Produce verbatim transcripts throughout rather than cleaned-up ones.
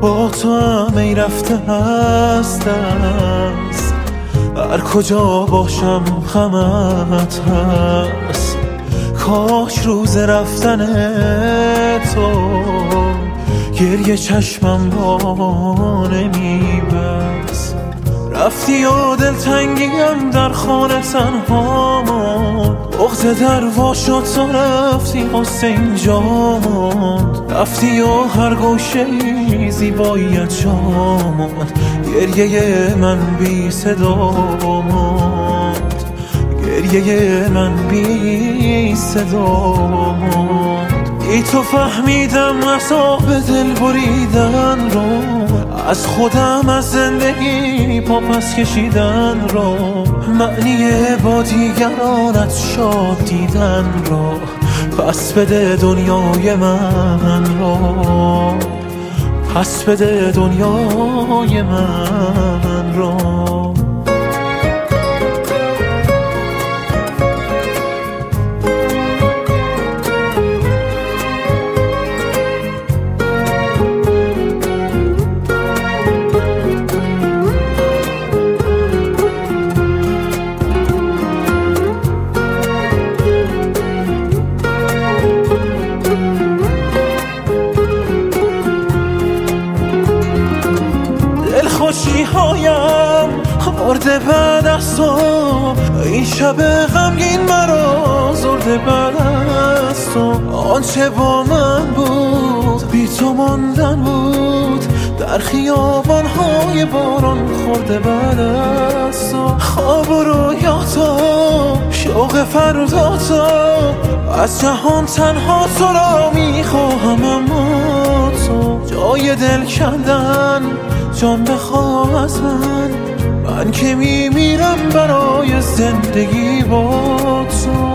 با تو هم ای رفته هست است، هر کجا باشم غمت هست. کاش روز رفتن تو گریه چشمم را نمیبست. رفتی و دلتنگیم در خانه تنها ماند، بغض در وا شد تا رفتی قصه اینجا ماند. رفتی و هر گوشه زیباییت جا ماند، گریه من بی صدا ماند، گریه من بی صدا ماند. ای تو فهمیدم عذاب دل بریدن رو، از خودم از زندگی پا پس کشیدن رو، معنی با دیگرانت شاد دیدن رو. پس بده دنیای من رو، پس بده دنیای من رو. خوشی هایم آورده بعد از تو، این شب غمگین مرا زرده بعد از تو. آنچه با من بود بی تو ماندن بود، در خیابان های باران خورده بعد از تو. خواب و رویاتا شوق فرداتا، از جهان تنها تو را میخواهم اما تو. جای دل کندن جان بخواه از من، من که میمیرم برای زندگی با تو.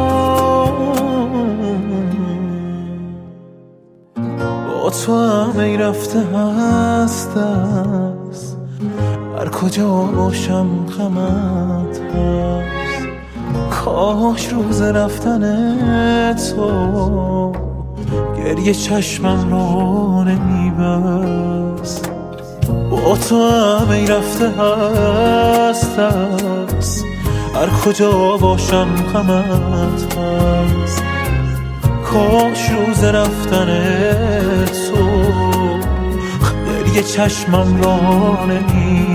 با تو هم ای رفته هست است، هر کجا باشم غمت هست. کاش روز رفتن تو گریه چشمم را نمیبست. با تو هم ای رفته هست است، هر کجا باشم غمت هست. کاش روز رفتن تو گریه چشمم را نمی